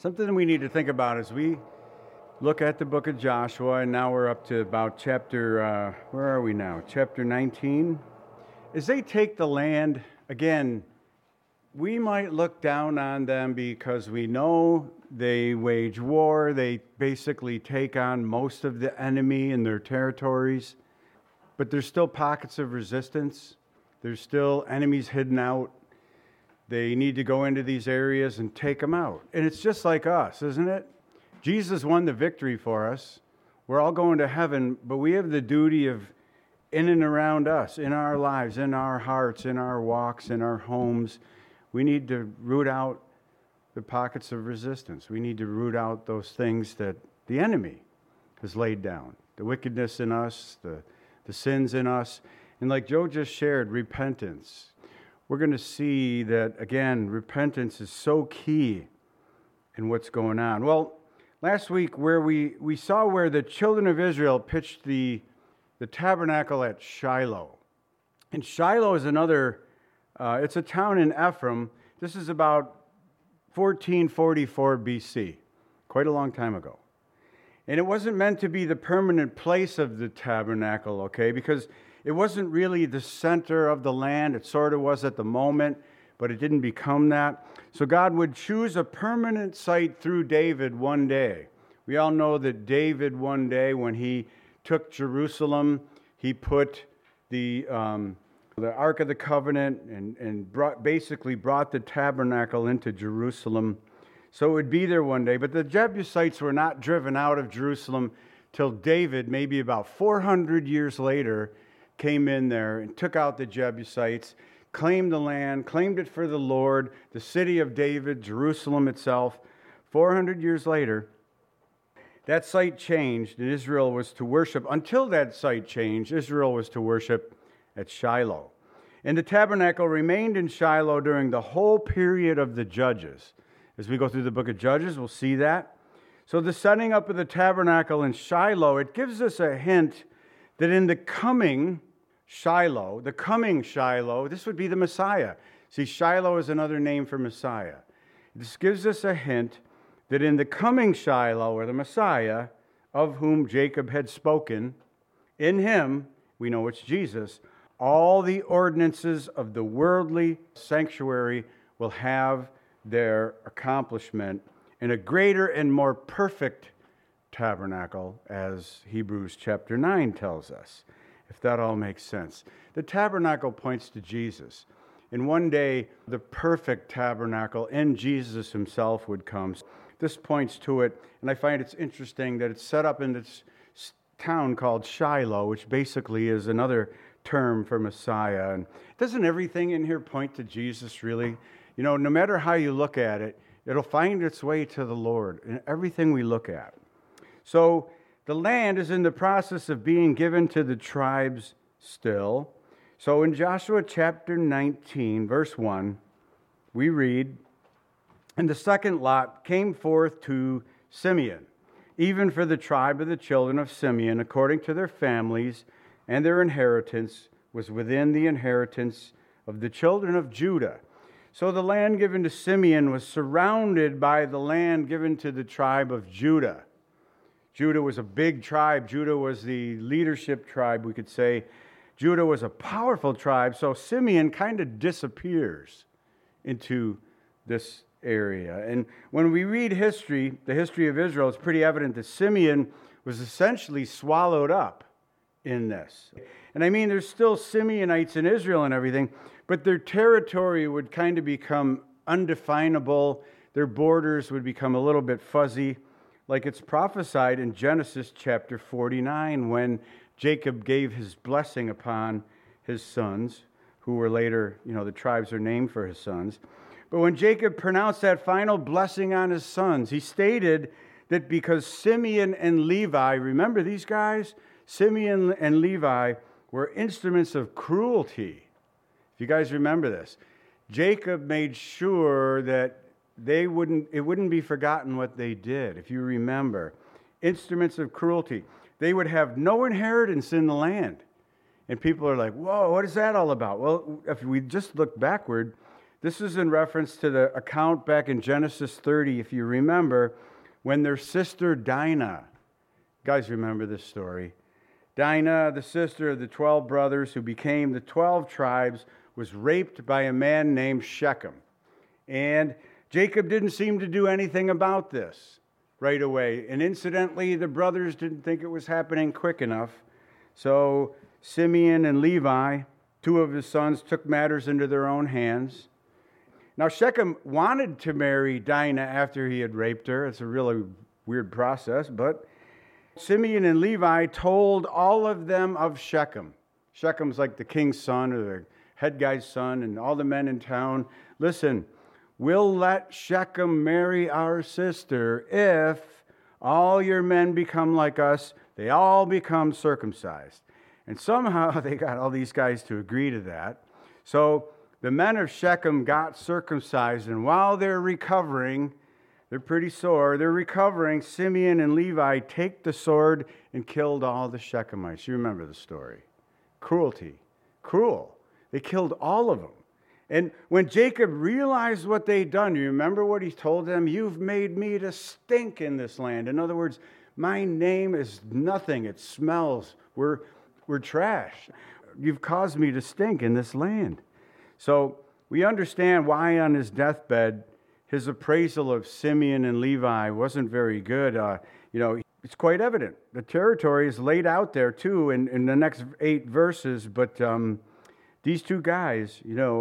Something we need to think about as we look at the book of Joshua, and now we're up to about where are we now? Chapter 19. As they take the land, again, we might look down on them because we know they wage war. They basically take on most of the enemy in their territories. But there's still pockets of resistance. There's still enemies hidden out. They need to go into these areas and take them out. And it's just like us, isn't it? Jesus won the victory for us. We're all going to heaven, but we have the duty of in and around us, in our lives, in our hearts, in our walks, in our homes. We need to root out the pockets of resistance. We need to root out those things that the enemy has laid down. The wickedness in us, the sins in us. And like Joe just shared, repentance. We're going to see that, again, repentance is so key in what's going on. Well, last week where we saw where the children of Israel pitched the tabernacle at Shiloh. And Shiloh is it's a town in Ephraim. This is about 1444 BC, quite a long time ago. And it wasn't meant to be the permanent place of the tabernacle, okay, because it wasn't really the center of the land. It sort of was at the moment, but it didn't become that. So God would choose a permanent site through David one day. We all know that David one day, when he took Jerusalem, he put the Ark of the Covenant and basically brought the tabernacle into Jerusalem. So it would be there one day. But the Jebusites were not driven out of Jerusalem till David, maybe about 400 years later, came in there and took out the Jebusites, claimed the land, claimed it for the Lord, the city of David, Jerusalem itself. 400 years later, that site changed, and Israel was to worship. Until that site changed, Israel was to worship at Shiloh. And the tabernacle remained in Shiloh during the whole period of the Judges. As we go through the book of Judges, we'll see that. So the setting up of the tabernacle in Shiloh, it gives us a hint that in the coming Shiloh, this would be the Messiah. See, Shiloh is another name for Messiah. This gives us a hint that in the coming Shiloh, or the Messiah, of whom Jacob had spoken, in him, we know it's Jesus, all the ordinances of the worldly sanctuary will have their accomplishment in a greater and more perfect tabernacle, as Hebrews chapter 9 tells us, if that all makes sense. The tabernacle points to Jesus. And one day, the perfect tabernacle in Jesus himself would come. This points to it, and I find it's interesting that it's set up in this town called Shiloh, which basically is another term for Messiah. And doesn't everything in here point to Jesus, really? You know, no matter how you look at it, it'll find its way to the Lord in everything we look at. So the land is in the process of being given to the tribes still. So in Joshua chapter 19, verse 1, we read, "And the second lot came forth to Simeon, even for the tribe of the children of Simeon, according to their families, and their inheritance was within the inheritance of the children of Judah." So the land given to Simeon was surrounded by the land given to the tribe of Judah. Judah was a big tribe. Judah was the leadership tribe, we could say. Judah was a powerful tribe, so Simeon kind of disappears into this area. And when we read history, the history of Israel, it's pretty evident that Simeon was essentially swallowed up in this. And I mean, there's still Simeonites in Israel and everything, but their territory would kind of become undefinable. Their borders would become a little bit fuzzy, like it's prophesied in Genesis chapter 49 when Jacob gave his blessing upon his sons, who were later, the tribes are named for his sons. But when Jacob pronounced that final blessing on his sons, he stated that because Simeon and Levi, remember these guys? Simeon and Levi were instruments of cruelty. If you guys remember this, Jacob made sure that it wouldn't be forgotten what they did. If you remember, instruments of cruelty. They would have no inheritance in the land. And people are like, whoa, what is that all about? Well, if we just look backward, This is in reference to the account back in Genesis 30, if you remember, when their sister Dinah, guys remember this story, Dinah, the sister of the 12 brothers who became the 12 tribes, was raped by a man named Shechem. And Jacob didn't seem to do anything about this right away. And incidentally, the brothers didn't think it was happening quick enough. So Simeon and Levi, two of his sons, took matters into their own hands. Now Shechem wanted to marry Dinah after he had raped her. It's a really weird process, but Simeon and Levi told all of them of Shechem. Shechem's like the king's son or the head guy's son, and all the men in town. Listen, we'll let Shechem marry our sister if all your men become like us. They all become circumcised. And somehow they got all these guys to agree to that. So the men of Shechem got circumcised, and while they're recovering, they're pretty sore. They're recovering. Simeon and Levi take the sword and killed all the Shechemites. You remember the story. Cruelty. Cruel. They killed all of them. And when Jacob realized what they'd done, you remember what he told them? You've made me to stink in this land. In other words, my name is nothing. It smells. We're trash. You've caused me to stink in this land. So we understand why on his deathbed, his appraisal of Simeon and Levi wasn't very good. It's quite evident. The territory is laid out there too in the next 8 verses, but these two guys,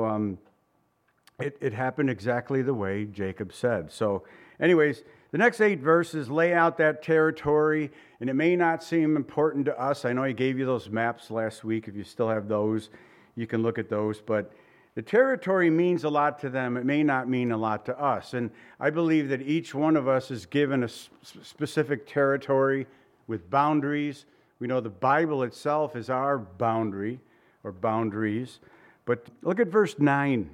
it happened exactly the way Jacob said. So anyways, the next 8 verses lay out that territory, and it may not seem important to us. I know I gave you those maps last week. If you still have those, you can look at those, but the territory means a lot to them. It may not mean a lot to us. And I believe that each one of us is given a specific territory with boundaries. We know the Bible itself is our boundary or boundaries. But look at verse 9.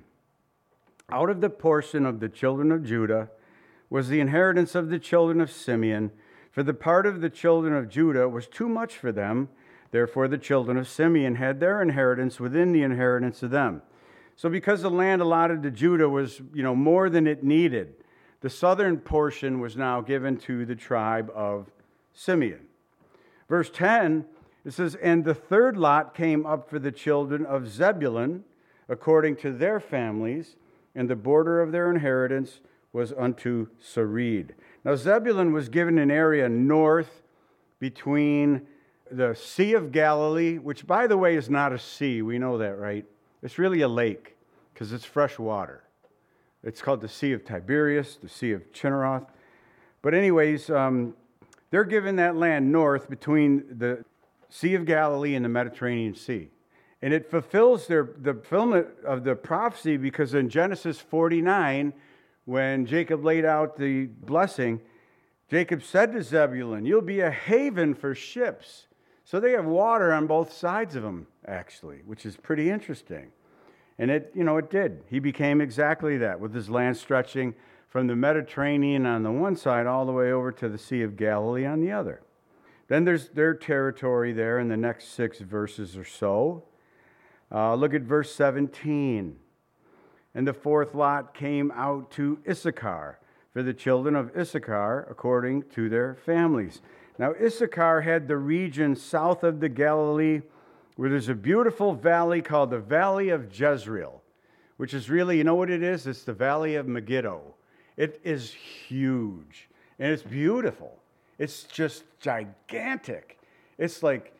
Out of the portion of the children of Judah was the inheritance of the children of Simeon. For the part of the children of Judah was too much for them. Therefore the children of Simeon had their inheritance within the inheritance of them. So because the land allotted to Judah was, more than it needed, the southern portion was now given to the tribe of Simeon. Verse 10, it says, and the third lot came up for the children of Zebulun, according to their families, and the border of their inheritance was unto Sarid. Now Zebulun was given an area north between the Sea of Galilee, which, by the way, is not a sea. We know that, right? It's really a lake because it's fresh water. It's called the Sea of Tiberias, the Sea of Chinneroth. But anyways, they're given that land north between the Sea of Galilee and the Mediterranean Sea. And it fulfills the fulfillment of the prophecy because in Genesis 49, when Jacob laid out the blessing, Jacob said to Zebulun, you'll be a haven for ships. So they have water on both sides of them, actually, which is pretty interesting. And it did. He became exactly that, with his land stretching from the Mediterranean on the one side all the way over to the Sea of Galilee on the other. Then there's their territory there in the next 6 verses or so. Look at verse 17. And the fourth lot came out to Issachar, for the children of Issachar, according to their families. Now, Issachar had the region south of the Galilee where there's a beautiful valley called the Valley of Jezreel, which is really, you know what it is? It's the Valley of Megiddo. It is huge, and it's beautiful. It's just gigantic. It's like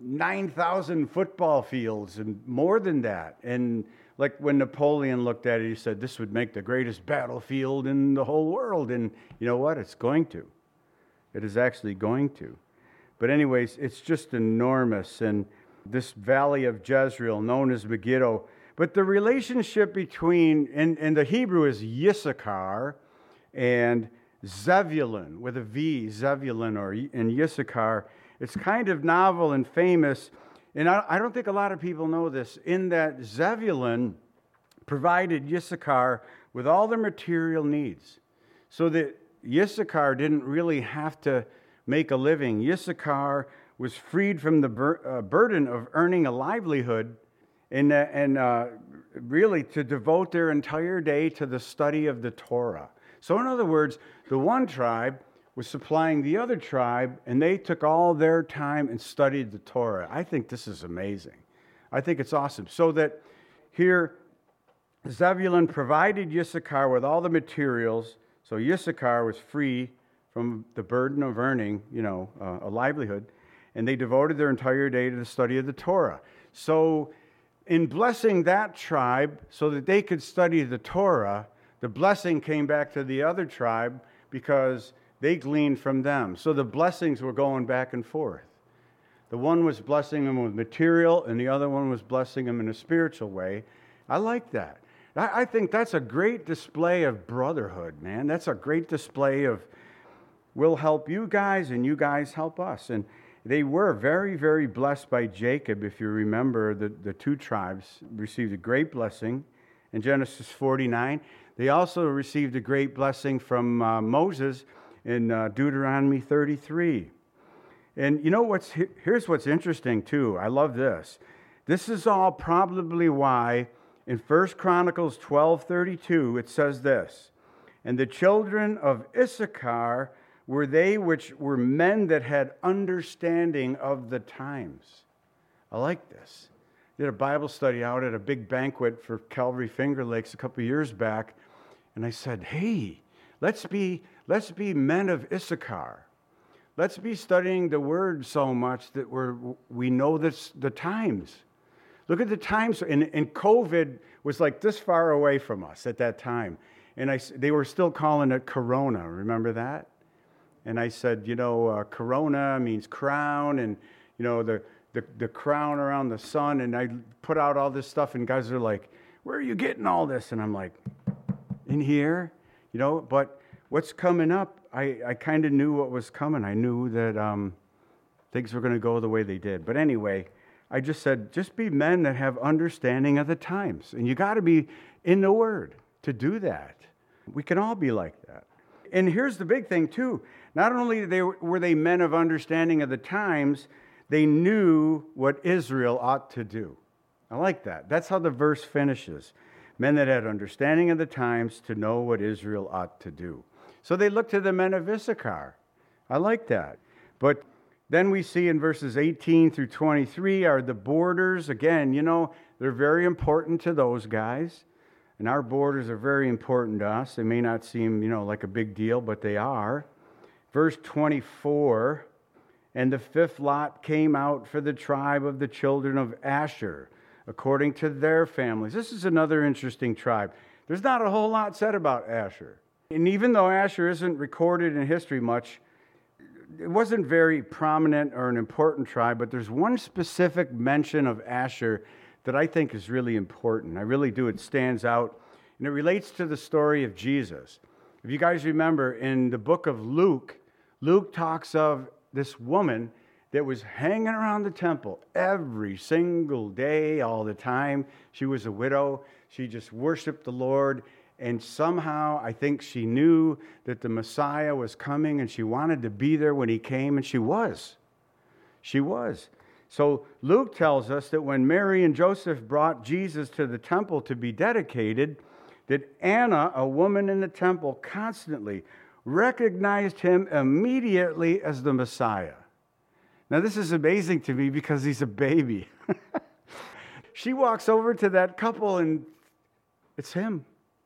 9,000 football fields and more than that. And like when Napoleon looked at it, he said, this would make the greatest battlefield in the whole world. And you know what? It's going to. It is actually going to. But anyways, it's just enormous. And this Valley of Jezreel, known as Megiddo. But the relationship between, and the Hebrew is Yissachar, and Zebulun, with a V, Zebulun, or in Yissachar. It's kind of novel and famous. And I don't think a lot of people know this, in that Zebulun provided Yissachar with all their material needs. So that Yissachar didn't really have to make a living. Yissachar was freed from the burden of earning a livelihood. And really to devote their entire day to the study of the Torah. So in other words, the one tribe was supplying the other tribe, and they took all their time and studied the Torah. I think this is amazing. I think it's awesome. So that here, Zebulun provided Issachar with all the materials, so Issachar was free from the burden of earning, a livelihood, and they devoted their entire day to the study of the Torah. So in blessing that tribe so that they could study the Torah, the blessing came back to the other tribe because they gleaned from them. So the blessings were going back and forth. The one was blessing them with material, and the other one was blessing them in a spiritual way. I like that. I think that's a great display of brotherhood, man. That's a great display of we'll help you guys, and you guys help us. And they were very, very blessed by Jacob. If you remember, the two tribes received a great blessing in Genesis 49. They also received a great blessing from Moses in Deuteronomy 33. And here's what's interesting too. I love this. This is all probably why in 1 Chronicles 12:32 it says this, "And the children of Issachar were they which were men that had understanding of the times." I like this. Did a Bible study out at a big banquet for Calvary Finger Lakes a couple years back, and I said, hey, let's be men of Issachar. Let's be studying the Word so much that we know the times. Look at the times. And COVID was like this far away from us at that time. And they were still calling it Corona. Remember that? And I said, Corona means crown, and, the crown around the sun. And I put out all this stuff, and guys are like, where are you getting all this? And I'm like, in here, but what's coming up, I kind of knew what was coming. I knew that things were going to go the way they did. But anyway, I just said, just be men that have understanding of the times. And you got to be in the Word to do that. We can all be like that. And here's the big thing, too. Not only were they men of understanding of the times, they knew what Israel ought to do. I like that. That's how the verse finishes. Men that had understanding of the times to know what Israel ought to do. So they looked to the men of Issachar. I like that. But then we see in verses 18 through 23 are the borders. Again, they're very important to those guys. And our borders are very important to us. They may not seem, like a big deal, but they are. Verse 24, "And the fifth lot came out for the tribe of the children of Asher, according to their families." This is another interesting tribe. There's not a whole lot said about Asher. And even though Asher isn't recorded in history much, it wasn't very prominent or an important tribe, but there's one specific mention of Asher that I think is really important. I really do. It stands out, and it relates to the story of Jesus. If you guys remember, in the book of Luke, Luke talks of this woman that was hanging around the temple every single day, all the time. She was a widow. She just worshiped the Lord. And somehow, I think she knew that the Messiah was coming, and she wanted to be there when he came, and she was. She was. So Luke tells us that when Mary and Joseph brought Jesus to the temple to be dedicated, that Anna, a woman in the temple, constantly recognized him immediately as the Messiah. Now, this is amazing to me because he's a baby. She walks over to that couple, and it's him.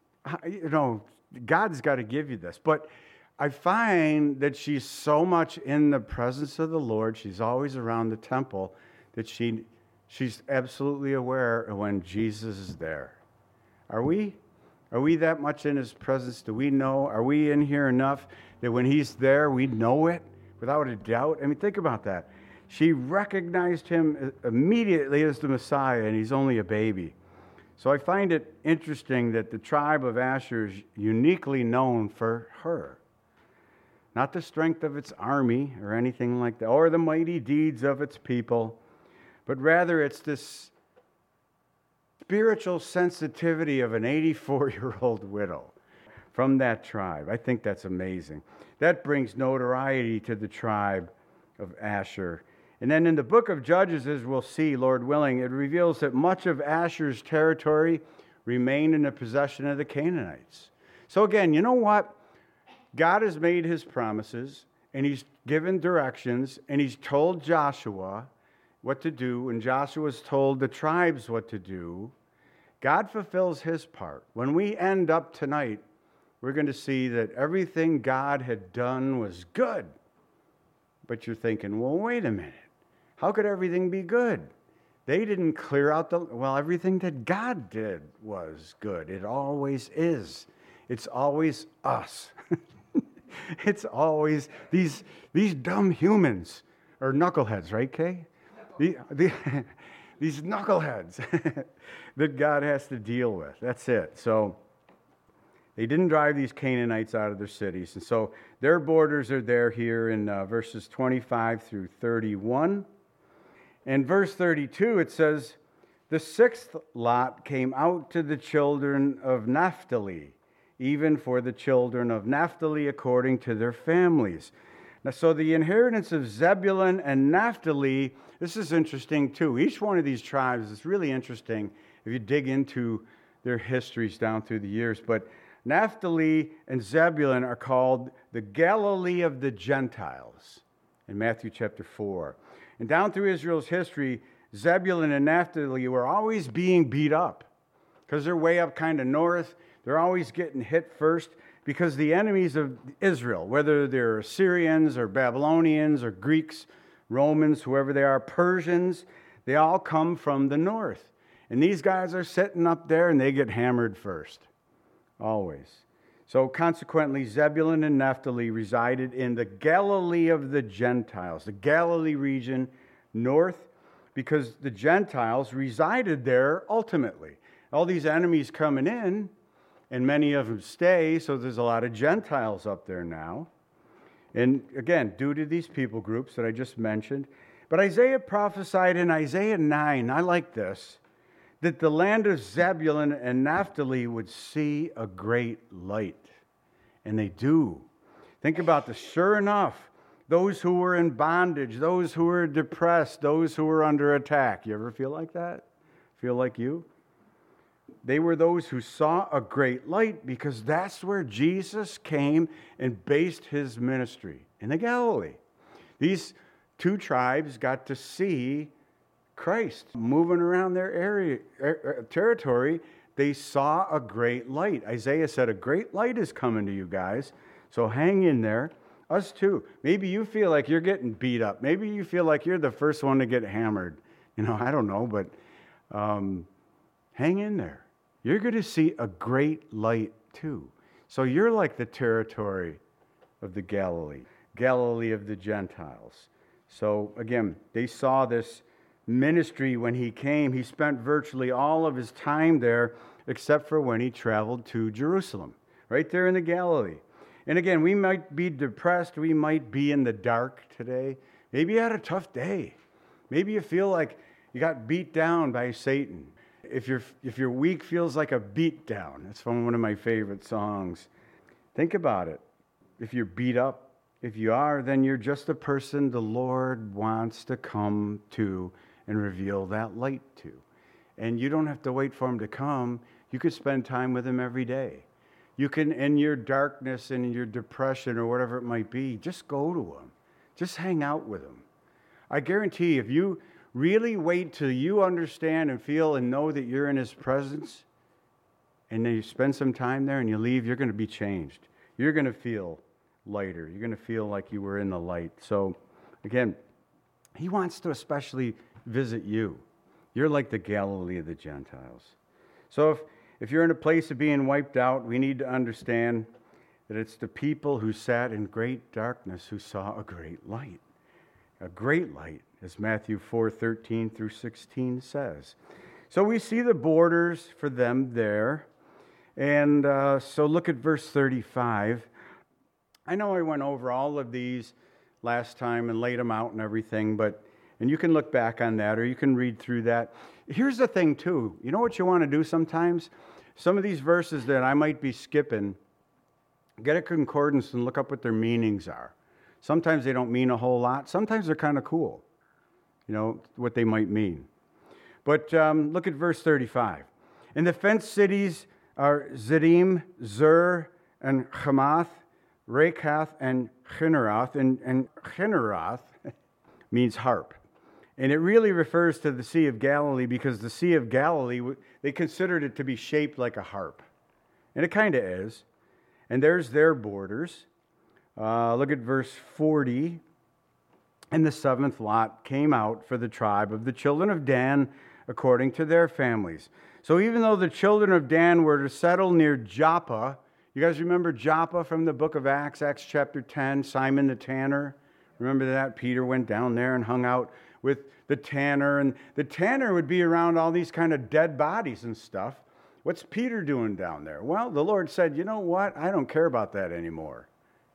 God's got to give you this. But I find that she's so much in the presence of the Lord, she's always around the temple, that she's absolutely aware of when Jesus is there. Are we? Are we that much in his presence? Do we know? Are we in here enough that when he's there, we know it without a doubt? I mean, think about that. She recognized him immediately as the Messiah, and he's only a baby. So I find it interesting that the tribe of Asher is uniquely known for her. Not the strength of its army or anything like that, or the mighty deeds of its people, but rather it's this spiritual sensitivity of an 84-year-old widow from that tribe. I think that's amazing. That brings notoriety to the tribe of Asher. And then in the book of Judges, as we'll see, Lord willing, it reveals that much of Asher's territory remained in the possession of the Canaanites. So again, you know what? God has made his promises, and he's given directions, and he's told Joshua what to do, and Joshua's told the tribes what to do. God fulfills his part. When we end up tonight, we're going to see that everything God had done was good. But you're thinking, well, wait a minute. How could everything be good? They didn't clear out everything that God did was good. It always is. It's always us. It's always these dumb humans, or knuckleheads, right, Kay? These knuckleheads that God has to deal with. That's it. So they didn't drive these Canaanites out of their cities. And so their borders are there here in verses 25 through 31. In verse 32, it says, "The sixth lot came out to the children of Naphtali, even for the children of Naphtali according to their families." Now, so the inheritance of Zebulun and Naphtali, this is interesting too. Each one of these tribes is really interesting if you dig into their histories down through the years. But Naphtali and Zebulun are called the Galilee of the Gentiles in Matthew chapter 4. And down through Israel's history, Zebulun and Naphtali were always being beat up because they're way up kind of north. They're always getting hit first because the enemies of Israel, whether they're Assyrians or Babylonians or Greeks, Romans, whoever they are, Persians, they all come from the north. And these guys are sitting up there and they get hammered first. Always. So consequently, Zebulun and Naphtali resided in the Galilee of the Gentiles, the Galilee region north, because the Gentiles resided there ultimately. All these enemies coming in, and many of them stay, so there's a lot of Gentiles up there now. And again, due to these people groups that I just mentioned. But Isaiah prophesied in Isaiah 9, I like this, that the land of Zebulun and Naphtali would see a great light. And they do. Think about this. Sure enough, those who were in bondage, those who were depressed, those who were under attack. You ever feel like that? Feel like you? They were those who saw a great light because that's where Jesus came and based his ministry, in the Galilee. These two tribes got to see Christ moving around their territory. They saw a great light. Isaiah said, a great light is coming to you guys, so hang in there. Us too. Maybe you feel like you're getting beat up. Maybe you feel like you're the first one to get hammered. I don't know, but hang in there. You're going to see a great light too. So you're like the territory of the Galilee of the Gentiles. So again, they saw this ministry when he came. He spent virtually all of his time there except for when he traveled to Jerusalem, right there in the Galilee. And again, we might be depressed. We might be in the dark today. Maybe you had a tough day. Maybe you feel like you got beat down by Satan. If your week feels like a beat down, that's from one of my favorite songs. Think about it. If you're beat up, if you are, then you're just a person the Lord wants to come to and reveal that light to. And you don't have to wait for him to come. You could spend time with him every day. You can, in your darkness and in your depression or whatever it might be, just go to him. Just hang out with him. I guarantee if you really wait till you understand and feel and know that you're in his presence, and then you spend some time there and you leave, you're going to be changed. You're going to feel lighter. You're going to feel like you were in the light. So, again, he wants to especially visit you. You're like the Galilee of the Gentiles. So if you're in a place of being wiped out, we need to understand that it's the people who sat in great darkness who saw a great light. A great light, as Matthew 4:13 through 16 says. So we see the borders for them there. And so look at verse 35. I know I went over all of these last time and laid them out and everything, and you can look back on that or you can read through that. Here's the thing too. You know what you want to do sometimes? Some of these verses that I might be skipping, get a concordance and look up what their meanings are. Sometimes they don't mean a whole lot. Sometimes they're kind of cool. what they might mean. But look at verse 35. And the fenced cities are Ziddim, Zur, and Hamath, Rekath, and Chinneroth. And Chinneroth means harp. And it really refers to the Sea of Galilee because the Sea of Galilee, they considered it to be shaped like a harp. And it kind of is. And there's their borders. Look at verse 40. And the seventh lot came out for the tribe of the children of Dan according to their families. So even though the children of Dan were to settle near Joppa, you guys remember Joppa from the book of Acts, Acts chapter 10, Simon the tanner? Remember that? Peter went down there and hung out with the tanner, and the tanner would be around all these kind of dead bodies and stuff. What's Peter doing down there? Well, the Lord said, you know what? I don't care about that anymore,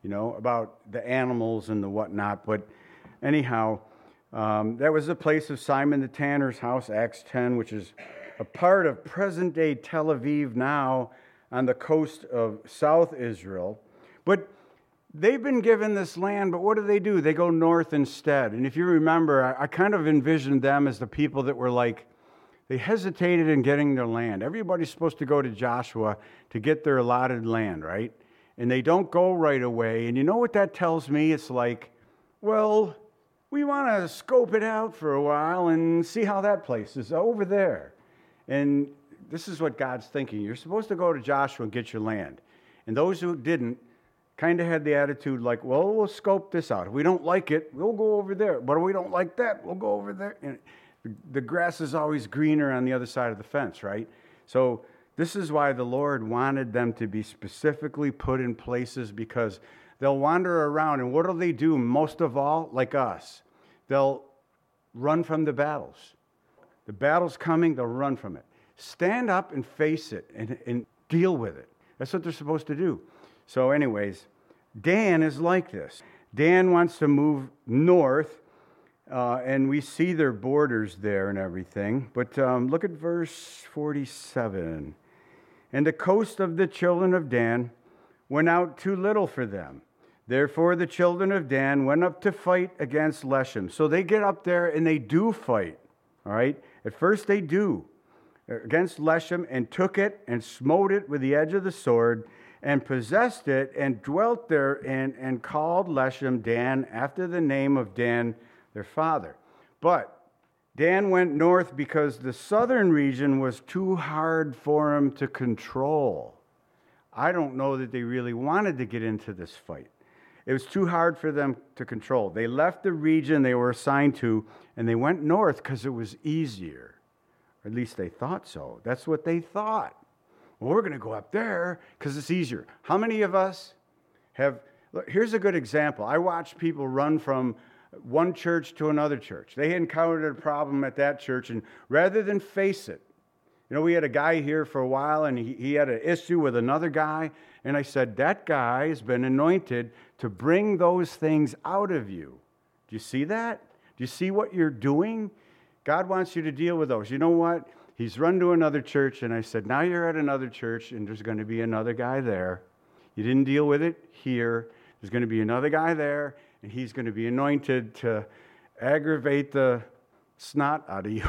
about the animals and the whatnot. But anyhow, that was the place of Simon the tanner's house, Acts 10, which is a part of present-day Tel Aviv now on the coast of South Israel. But they've been given this land, but what do? They go north instead. And if you remember, I kind of envisioned them as the people that were like, they hesitated in getting their land. Everybody's supposed to go to Joshua to get their allotted land, right? And they don't go right away. And you know what that tells me? It's like, well, we want to scope it out for a while and see how that place is over there. And this is what God's thinking. You're supposed to go to Joshua and get your land. And those who didn't kind of had the attitude like, well, we'll scope this out. If we don't like it, we'll go over there. But if we don't like that, we'll go over there. And the grass is always greener on the other side of the fence, right? So this is why the Lord wanted them to be specifically put in places, because they'll wander around. And what do they do most of all? Like us. They'll run from the battles. The battle's coming, they'll run from it. Stand up and face it and deal with it. That's what they're supposed to do. So anyways, Dan is like this. Dan wants to move north, and we see their borders there and everything. But look at verse 47. And the coast of the children of Dan went out too little for them. Therefore the children of Dan went up to fight against Leshem. So they get up there and they do fight. All right? At first they do. Against Leshem, and took it and smote it with the edge of the sword, and possessed it, and dwelt there, and called Leshem Dan, after the name of Dan their father. But Dan went north because the southern region was too hard for him to control. I don't know that they really wanted to get into this fight. It was too hard for them to control. They left the region they were assigned to, and they went north because it was easier. Or at least they thought so. That's what they thought. Well, we're going to go up there because it's easier. How many of us have... Look, here's a good example. I watch people run from one church to another church. They encountered a problem at that church, and rather than face it, we had a guy here for a while, and he had an issue with another guy, and I said, that guy has been anointed to bring those things out of you. Do you see that? Do you see what you're doing? God wants you to deal with those. You know what? He's run to another church, and I said, now you're at another church, and there's going to be another guy there. You didn't deal with it here. There's going to be another guy there, and he's going to be anointed to aggravate the snot out of you.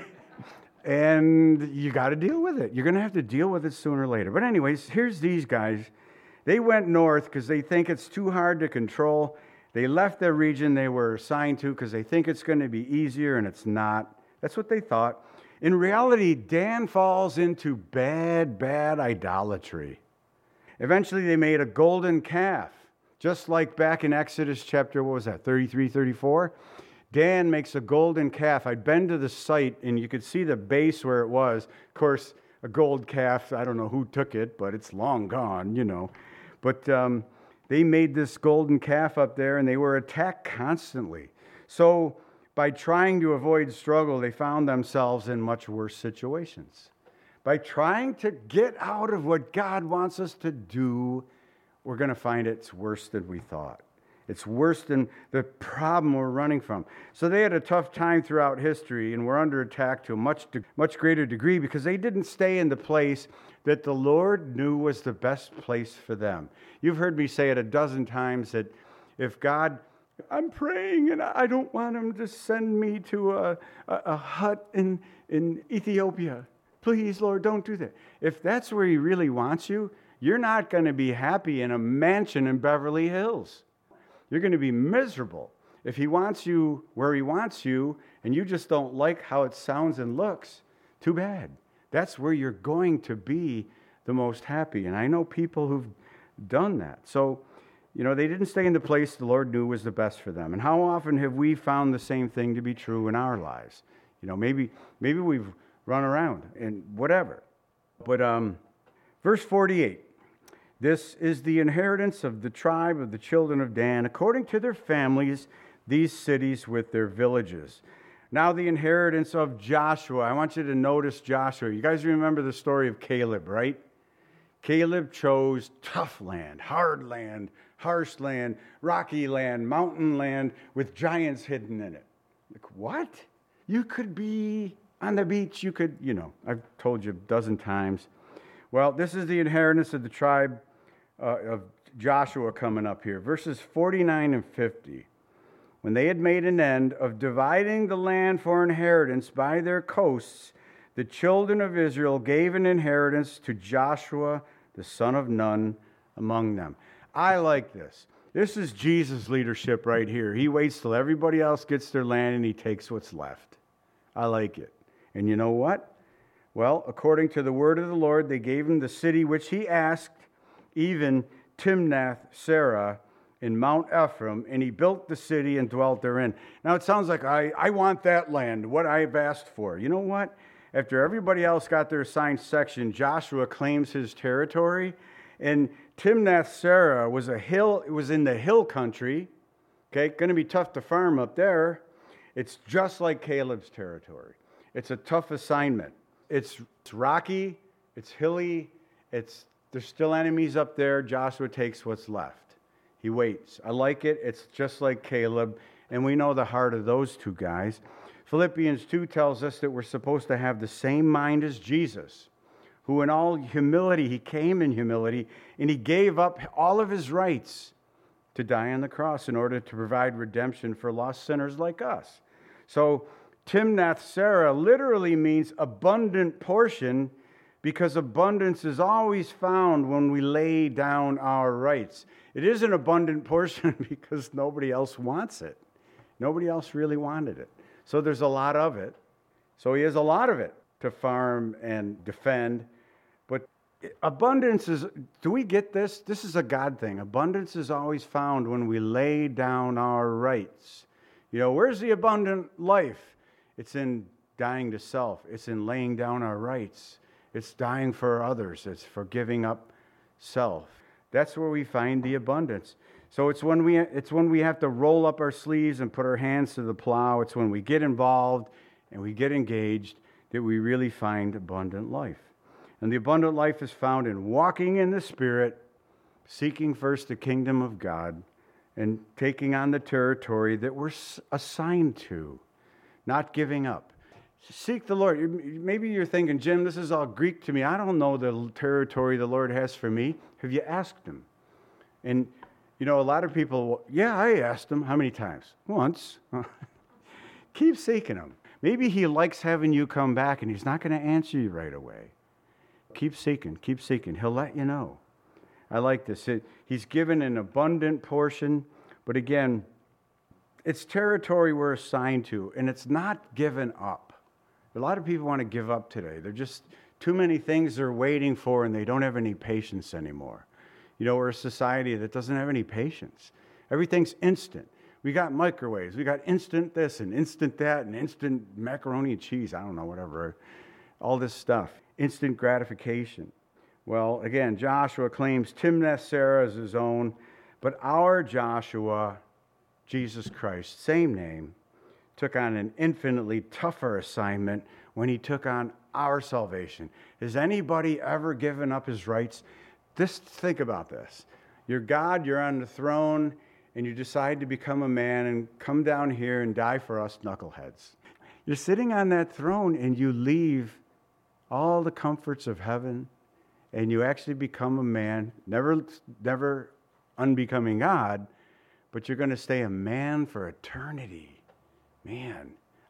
And you got to deal with it. You're going to have to deal with it sooner or later. But anyways, here's these guys. They went north because they think it's too hard to control. They left their region they were assigned to because they think it's going to be easier, and it's not. That's what they thought. In reality, Dan falls into bad idolatry. Eventually, they made a golden calf, just like back in Exodus chapter, 33, 34? Dan makes a golden calf. I'd been to the site, and you could see the base where it was. Of course, a gold calf, I don't know who took it, but it's long gone, But they made this golden calf up there, and they were attacked constantly. So by trying to avoid struggle, they found themselves in much worse situations. By trying to get out of what God wants us to do, we're going to find it's worse than we thought. It's worse than the problem we're running from. So they had a tough time throughout history and were under attack to a much greater degree because they didn't stay in the place that the Lord knew was the best place for them. You've heard me say it a dozen times that if God I'm praying, and I don't want him to send me to a hut in Ethiopia. Please, Lord, don't do that. If that's where he really wants you, you're not going to be happy in a mansion in Beverly Hills. You're going to be miserable. If he wants you where he wants you, and you just don't like how it sounds and looks, too bad. That's where you're going to be the most happy. And I know people who've done that. So, they didn't stay in the place the Lord knew was the best for them. And how often have we found the same thing to be true in our lives? Maybe we've run around and whatever. But verse 48, this is the inheritance of the tribe of the children of Dan, according to their families, these cities with their villages. Now the inheritance of Joshua. I want you to notice Joshua. You guys remember the story of Caleb, right? Caleb chose tough land, hard land, harsh land, rocky land, mountain land with giants hidden in it. Like, what? You could be on the beach. You could, I've told you a dozen times. Well, this is the inheritance of the tribe of Joshua coming up here. Verses 49 and 50. When they had made an end of dividing the land for inheritance by their coasts, the children of Israel gave an inheritance to Joshua, the son of Nun, among them. I like this. This is Jesus' leadership right here. He waits till everybody else gets their land and he takes what's left. I like it. And you know what? Well, according to the word of the Lord, they gave him the city which he asked, even Timnath-Serah in Mount Ephraim, and he built the city and dwelt therein. Now it sounds like I want that land, what I've asked for. You know what? After everybody else got their assigned section, Joshua claims his territory. And Timnath-Serah was a hill. It was in the hill country. Okay, going to be tough to farm up there. It's just like Caleb's territory. It's a tough assignment. It's rocky. It's hilly. There's still enemies up there. Joshua takes what's left. He waits. I like it. It's just like Caleb. And we know the heart of those two guys. Philippians 2 tells us that we're supposed to have the same mind as Jesus, who in all humility, he came in humility, and he gave up all of his rights to die on the cross in order to provide redemption for lost sinners like us. So Timnath-Serah literally means abundant portion, because abundance is always found when we lay down our rights. It is an abundant portion because nobody else wants it. Nobody else really wanted it. So there's a lot of it. So he has a lot of it to farm and defend. But abundance is, do we get this? This is a God thing. Abundance is always found when we lay down our rights. Where's the abundant life? It's in dying to self. It's in laying down our rights. It's dying for others. It's for giving up self. That's where we find the abundance. So it's when we have to roll up our sleeves and put our hands to the plow. It's when we get involved and we get engaged that we really find abundant life. And the abundant life is found in walking in the Spirit, seeking first the kingdom of God, and taking on the territory that we're assigned to, not giving up. Seek the Lord. Maybe you're thinking, Jim, this is all Greek to me. I don't know the territory the Lord has for me. Have you asked him? And a lot of people, I asked him. How many times? Once. Keep seeking him. Maybe he likes having you come back and he's not going to answer you right away. Keep seeking. Keep seeking. He'll let you know. I like this. He's given an abundant portion, but again, it's territory we're assigned to, and it's not given up. A lot of people want to give up today. They're just too many things they're waiting for, and they don't have any patience anymore. We're a society that doesn't have any patience. Everything's instant. We got microwaves. We got instant this and instant that and instant macaroni and cheese. I don't know, whatever. All this stuff. Instant gratification. Well, again, Joshua claims Timnath-Serah as his own, but our Joshua, Jesus Christ, same name, took on an infinitely tougher assignment when he took on our salvation. Has anybody ever given up his rights? Just think about this. You're God, you're on the throne, and you decide to become a man and come down here and die for us knuckleheads. You're sitting on that throne and you leave all the comforts of heaven and you actually become a man, never unbecoming God, but you're going to stay a man for eternity. Man,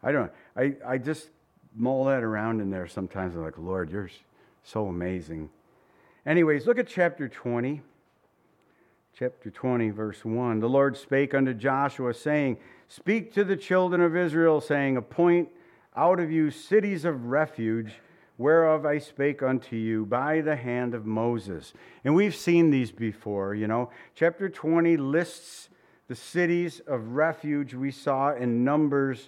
I just mull that around in there sometimes. I'm like, Lord, you're so amazing. Anyways, look at chapter 20. Chapter 20, verse 1. The Lord spake unto Joshua, saying, Speak to the children of Israel, saying, Appoint out of you cities of refuge, whereof I spake unto you by the hand of Moses. And we've seen these before, you know. Chapter 20 lists the cities of refuge we saw in Numbers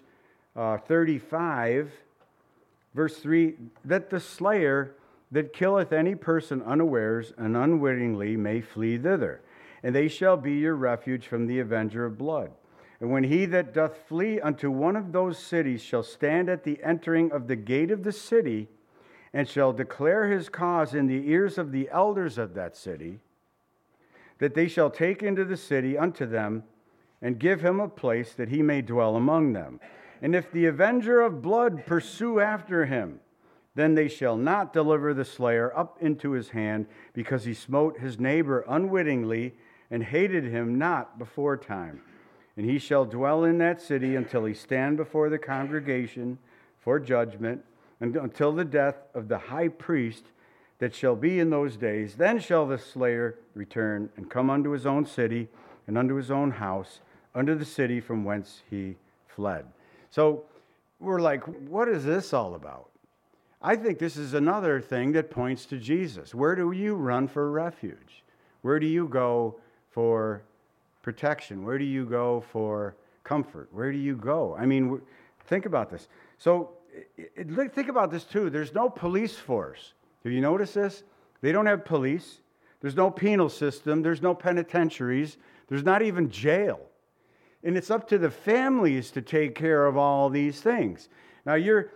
35, verse 3, that the slayer that killeth any person unawares and unwittingly may flee thither. And they shall be your refuge from the avenger of blood. And when he that doth flee unto one of those cities shall stand at the entering of the gate of the city, and shall declare his cause in the ears of the elders of that city, that they shall take into the city unto them, and give him a place that he may dwell among them. And if the avenger of blood pursue after him, then they shall not deliver the slayer up into his hand, because he smote his neighbor unwittingly, and hated him not before time. And he shall dwell in that city until he stand before the congregation for judgment, and until the death of the high priest that shall be in those days. Then shall the slayer return and come unto his own city and unto his own house, unto the city from whence he fled. So we're like, what is this all about? I think this is another thing that points to Jesus. Where do you run for refuge? Where do you go for protection? Where do you go for comfort? Where do you go? I mean, think about this. So think about this too. There's no police force. Have you noticed this? They don't have police. There's no penal system. There's no penitentiaries. There's not even jail. And it's up to the families to take care of all these things. Now,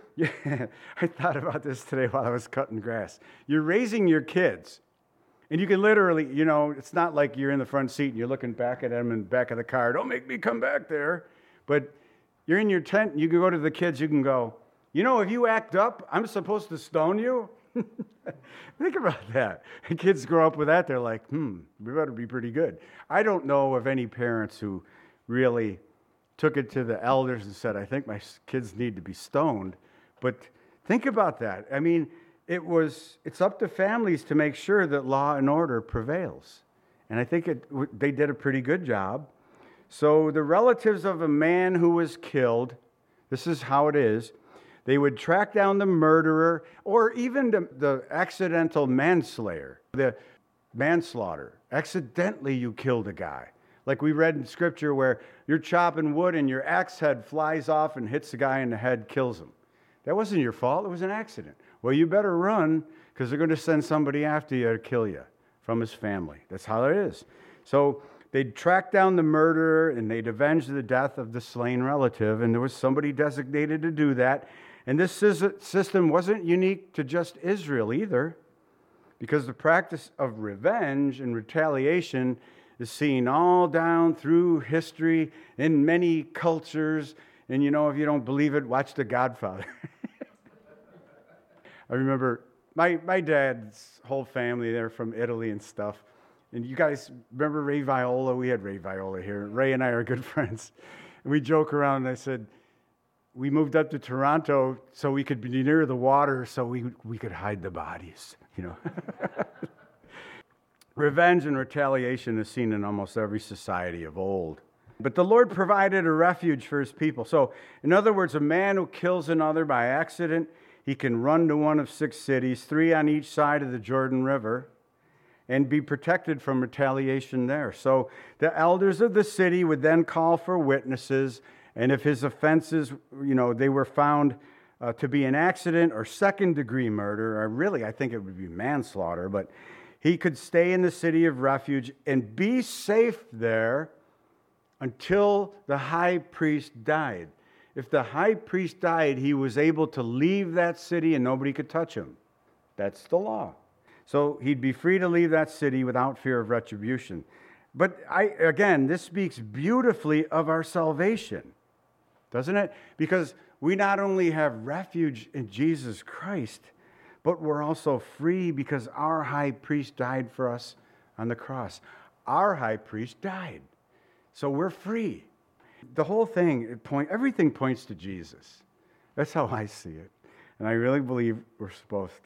I thought about this today while I was cutting grass. You're raising your kids. And you can literally, you know, it's not like you're in the front seat and you're looking back at them in the back of the car. Don't make me come back there. But you're in your tent and you can go to the kids. You can go, you know, if you act up, I'm supposed to stone you? Think about that. And kids grow up with that. They're like, we better be pretty good. I don't know of any parents who really took it to the elders and said, I think my kids need to be stoned. But think about that. I mean, it's up to families to make sure that law and order prevails. And I think they did a pretty good job. So the relatives of a man who was killed, this is how it is, they would track down the murderer or even the accidental manslayer, the manslaughter. Accidentally you killed a guy. Like we read in Scripture where you're chopping wood and your axe head flies off and hits the guy in the head, kills him. That wasn't your fault. It was an accident. Well, you better run because they're going to send somebody after you to kill you from his family. That's how it is. So they'd track down the murderer and they'd avenge the death of the slain relative. And there was somebody designated to do that. And this system wasn't unique to just Israel either, because the practice of revenge and retaliation is seen all down through history in many cultures. And you know, if you don't believe it, watch The Godfather. I remember my dad's whole family, they're from Italy and stuff. And you guys remember Ray Viola? We had Ray Viola here. Ray and I are good friends. And we joke around and I said, we moved up to Toronto so we could be near the water so we could hide the bodies, you know. Revenge and retaliation is seen in almost every society of old. But the Lord provided a refuge for his people. So, in other words, a man who kills another by accident, he can run to one of 6 cities, 3 on each side of the Jordan River, and be protected from retaliation there. So the elders of the city would then call for witnesses, and if his offenses, you know, they were found to be an accident or second-degree murder, or really I think it would be manslaughter, but he could stay in the city of refuge and be safe there until the high priest died. If the high priest died, he was able to leave that city and nobody could touch him. That's the law. So he'd be free to leave that city without fear of retribution. But again, this speaks beautifully of our salvation, doesn't it? Because we not only have refuge in Jesus Christ, but we're also free because our high priest died for us on the cross. Our high priest died. So we're free. The whole thing, everything points to Jesus. That's how I see it. And I really believe we're supposed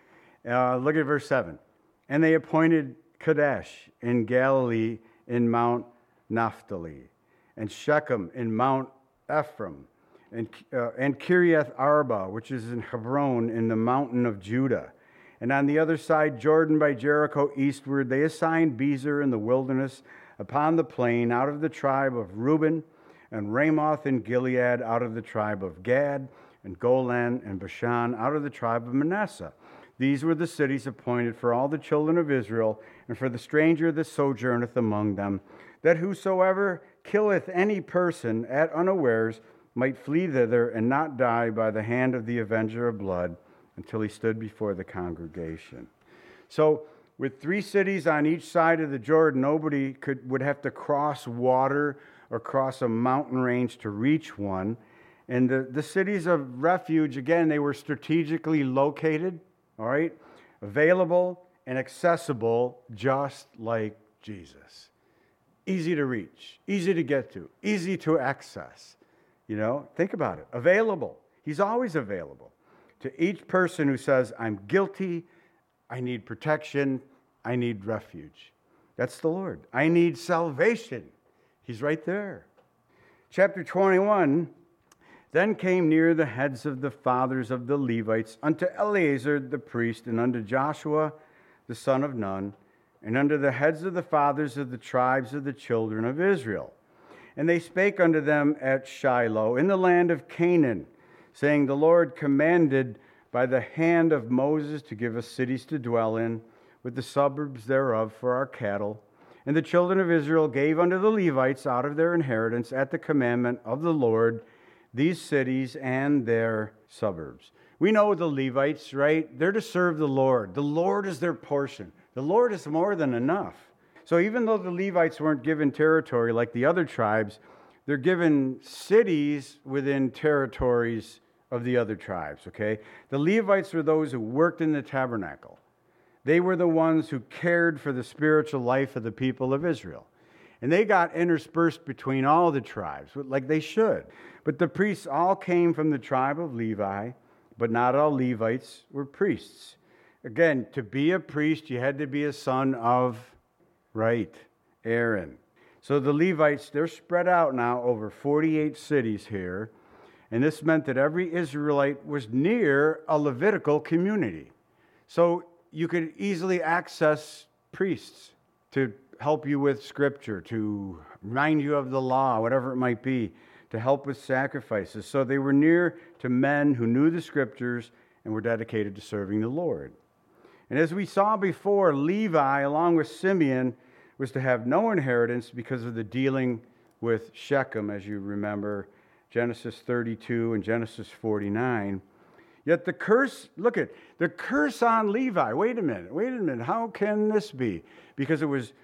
to. Look at verse 7. And they appointed Kadesh in Galilee in Mount Naphtali, and Shechem in Mount Ephraim, and Kiriath Arba, which is in Hebron in the mountain of Judah. And on the other side, Jordan by Jericho eastward, they assigned Bezer in the wilderness upon the plain out of the tribe of Reuben, and Ramoth in Gilead out of the tribe of Gad, and Golan and Bashan out of the tribe of Manasseh. These were the cities appointed for all the children of Israel, and for the stranger that sojourneth among them, that whosoever killeth any person at unawares might flee thither and not die by the hand of the avenger of blood until he stood before the congregation. So, with 3 cities on each side of the Jordan, nobody would have to cross water or cross a mountain range to reach one. And the cities of refuge, again, they were strategically located, all right, available and accessible, just like Jesus. Easy to reach, easy to get to, easy to access. You know, think about it. Available. He's always available to each person who says, I'm guilty, I need protection, I need refuge. That's the Lord. I need salvation. He's right there. Chapter 21, then came near the heads of the fathers of the Levites unto Eleazar the priest, and unto Joshua the son of Nun, and unto the heads of the fathers of the tribes of the children of Israel. And they spake unto them at Shiloh in the land of Canaan, saying, the Lord commanded by the hand of Moses to give us cities to dwell in, with the suburbs thereof for our cattle. And the children of Israel gave unto the Levites out of their inheritance at the commandment of the Lord these cities and their suburbs. We know the Levites, right? They're to serve the Lord. The Lord is their portion. The Lord is more than enough. So even though the Levites weren't given territory like the other tribes, they're given cities within territories of the other tribes, okay? The Levites were those who worked in the tabernacle. They were the ones who cared for the spiritual life of the people of Israel. And they got interspersed between all the tribes, like they should. But the priests all came from the tribe of Levi, but not all Levites were priests. Again, to be a priest, you had to be a son of, right, Aaron. So the Levites, they're spread out now over 48 cities here. And this meant that every Israelite was near a Levitical community. So you could easily access priests to help you with scripture, to remind you of the law, whatever it might be, to help with sacrifices. So they were near to men who knew the scriptures and were dedicated to serving the Lord. And as we saw before, Levi, along with Simeon, was to have no inheritance because of the dealing with Shechem, as you remember, Genesis 32 and Genesis 49. Yet the curse, look at the curse on Levi. Wait a minute. How can this be? Because it was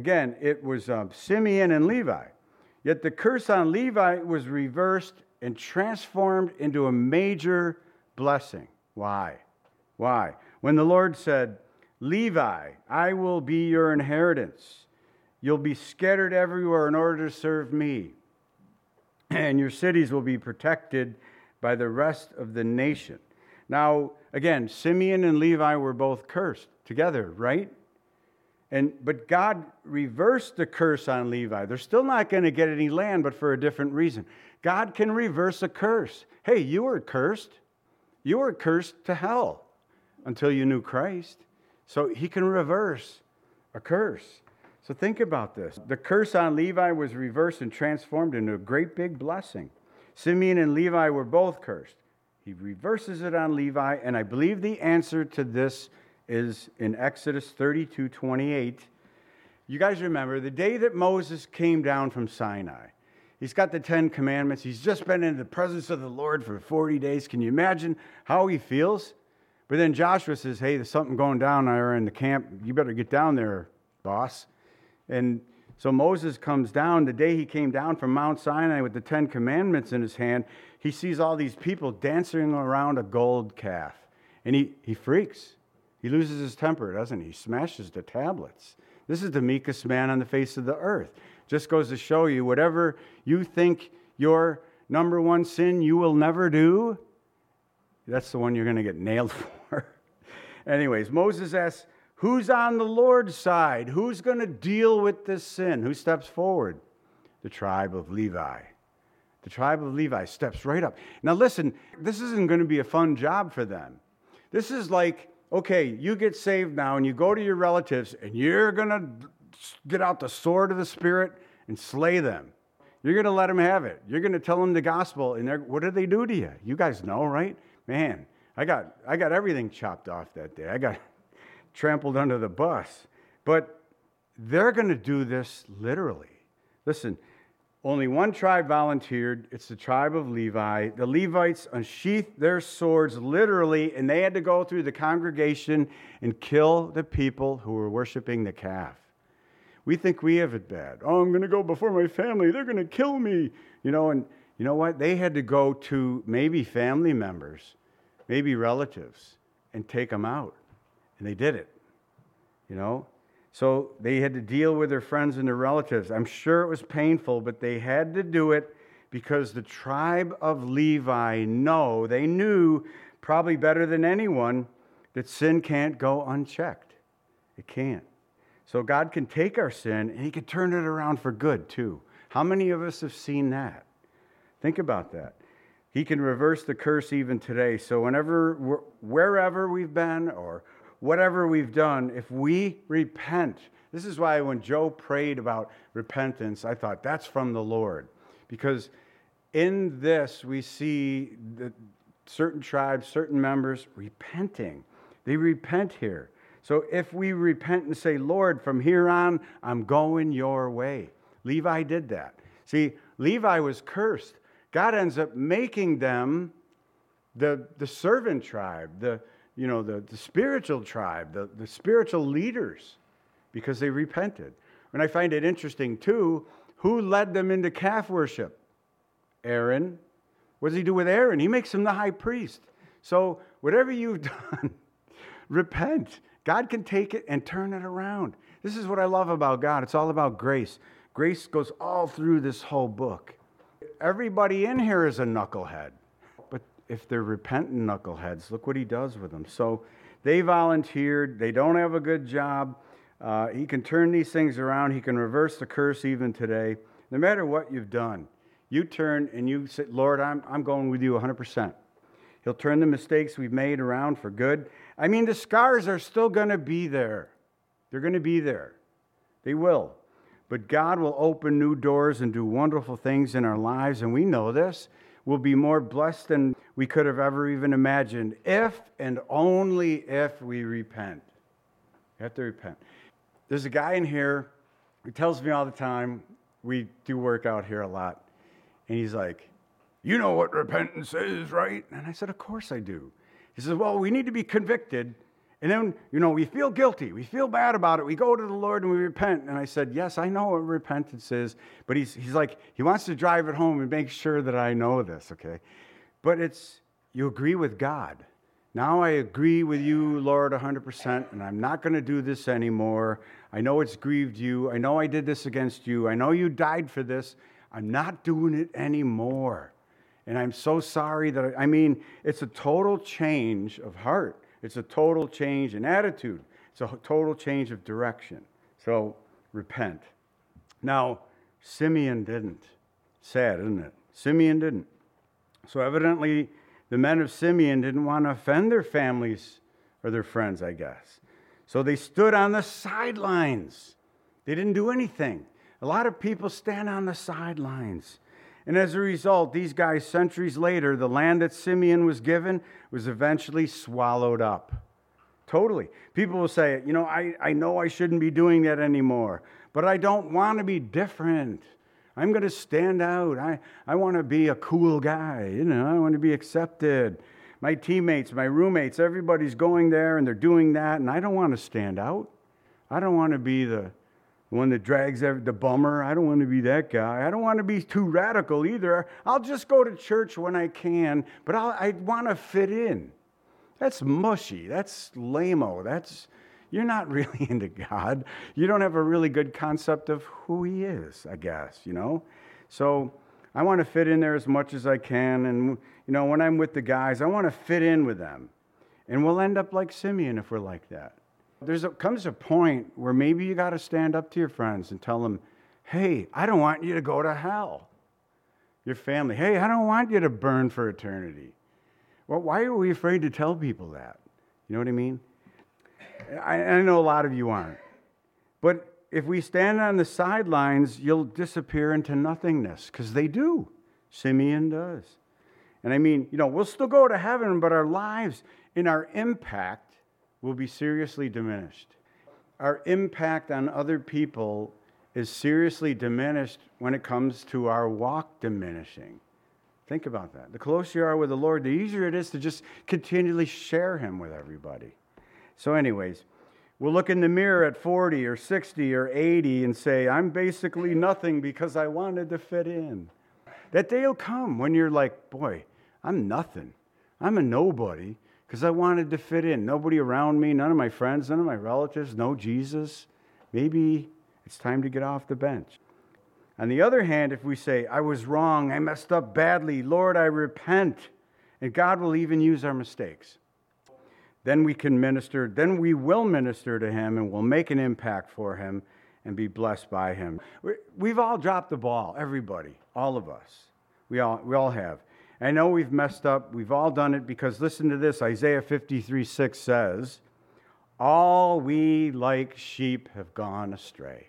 Simeon and Levi. Yet the curse on Levi was reversed and transformed into a major blessing. Why? When the Lord said, Levi, I will be your inheritance. You'll be scattered everywhere in order to serve me. And your cities will be protected by the rest of the nation. Now, again, Simeon and Levi were both cursed together, right? But God reversed the curse on Levi. They're still not going to get any land, but for a different reason. God can reverse a curse. Hey, you were cursed. You were cursed to hell until you knew Christ. So he can reverse a curse. So think about this. The curse on Levi was reversed and transformed into a great big blessing. Simeon and Levi were both cursed. He reverses it on Levi, and I believe the answer to this is in Exodus 32:28. You guys remember the day that Moses came down from Sinai. He's got the 10 Commandments. He's just been in the presence of the Lord for 40 days. Can you imagine how he feels? But then Joshua says, hey, there's something going down there in the camp. You better get down there, boss. And so Moses comes down. The day he came down from Mount Sinai with the 10 Commandments in his hand, he sees all these people dancing around a gold calf. And he freaks. He loses his temper, doesn't he? He smashes the tablets. This is the meekest man on the face of the earth. Just goes to show you, whatever you think your number one sin you will never do, that's the one you're going to get nailed for. Anyways, Moses asks, who's on the Lord's side? Who's going to deal with this sin? Who steps forward? The tribe of Levi. The tribe of Levi steps right up. Now listen, this isn't going to be a fun job for them. This is like, okay, you get saved now and you go to your relatives and you're going to get out the sword of the Spirit and slay them. You're going to let them have it. You're going to tell them the gospel. And what did they do to you? You guys know, right? Man, I got everything chopped off that day. I got trampled under the bus. But they're going to do this literally. Listen, only one tribe volunteered. It's the tribe of Levi. The Levites unsheathed their swords literally, and they had to go through the congregation and kill the people who were worshiping the calf. We think we have it bad. Oh, I'm going to go before my family. They're going to kill me. And you know what? They had to go to maybe family members, maybe relatives, and take them out. And they did it. So they had to deal with their friends and their relatives. I'm sure it was painful, but they had to do it because the tribe of Levi they knew probably better than anyone that sin can't go unchecked. It can't. So God can take our sin and he can turn it around for good too. How many of us have seen that? Think about that. He can reverse the curse even today. So wherever we've been or whatever we've done, if we repent, this is why when Joe prayed about repentance, I thought that's from the Lord. Because in this, we see that certain tribes, certain members repenting. They repent here. So if we repent and say, Lord, from here on, I'm going your way. Levi did that. See, Levi was cursed. God ends up making them the servant tribe, the spiritual tribe, the spiritual leaders, because they repented. And I find it interesting, too, who led them into calf worship? Aaron. What does he do with Aaron? He makes him the high priest. So whatever you've done, repent. God can take it and turn it around. This is what I love about God. It's all about grace. Grace goes all through this whole book. Everybody in here is a knucklehead. But if they're repentant knuckleheads, look what he does with them. So they volunteered. They don't have a good job. He can turn these things around. He can reverse the curse even today. No matter what you've done, you turn and you say, Lord, I'm going with you 100%. He'll turn the mistakes we've made around for good. I mean, the scars are still going to be there. They're going to be there. They will. But God will open new doors and do wonderful things in our lives, and we know this. We'll be more blessed than we could have ever even imagined if and only if we repent. You have to repent. There's a guy in here who tells me all the time, we do work out here a lot, and he's like, you know what repentance is, right? And I said, of course I do. He says, well, we need to be convicted. And then, we feel guilty. We feel bad about it. We go to the Lord and we repent. And I said, yes, I know what repentance is. But he's like, he wants to drive it home and make sure that I know this, okay? But you agree with God. Now I agree with you, Lord, 100%, and I'm not going to do this anymore. I know it's grieved you. I know I did this against you. I know you died for this. I'm not doing it anymore. And I'm so sorry it's a total change of heart. It's a total change in attitude. It's a total change of direction. So repent. Now, Simeon didn't. Sad, isn't it? Simeon didn't. So evidently, the men of Simeon didn't want to offend their families or their friends, I guess. So they stood on the sidelines. They didn't do anything. A lot of people stand on the sidelines. And as a result, these guys, centuries later, the land that Simeon was given was eventually swallowed up. Totally. People will say, I know I shouldn't be doing that anymore, but I don't want to be different. I'm going to stand out. I want to be a cool guy. I want to be accepted. My teammates, my roommates, everybody's going there and they're doing that, and I don't want to stand out. I don't want to be the one that drags the bummer. I don't want to be that guy. I don't want to be too radical either. I'll just go to church when I can, but I want to fit in. That's mushy. That's lame-o. That's, you're not really into God. You don't have a really good concept of who he is, I guess, So I want to fit in there as much as I can. And, when I'm with the guys, I want to fit in with them. And we'll end up like Simeon if we're like that. Comes a point where maybe you got to stand up to your friends and tell them, hey, I don't want you to go to hell. Your family, hey, I don't want you to burn for eternity. Well, why are we afraid to tell people that? You know what I mean? I know a lot of you aren't. But if we stand on the sidelines, you'll disappear into nothingness, because they do. Simeon does. And I mean, we'll still go to heaven, but our lives and our impact will be seriously diminished. Our impact on other people is seriously diminished when it comes to our walk diminishing. Think about that. The closer you are with the Lord, the easier it is to just continually share him with everybody. So anyways, we'll look in the mirror at 40 or 60 or 80 and say, I'm basically nothing because I wanted to fit in. That day will come when you're like, boy, I'm nothing. I'm a nobody because I wanted to fit in. Nobody around me, none of my friends, none of my relatives know Jesus. Maybe it's time to get off the bench. On the other hand, if we say, I was wrong, I messed up badly, Lord, I repent, and God will even use our mistakes, then we will minister to him and we'll make an impact for him and be blessed by him. We've all dropped the ball, everybody, all of us. We all have. I know we've messed up. We've all done it because, listen to this, Isaiah 53:6 says, all we like sheep have gone astray.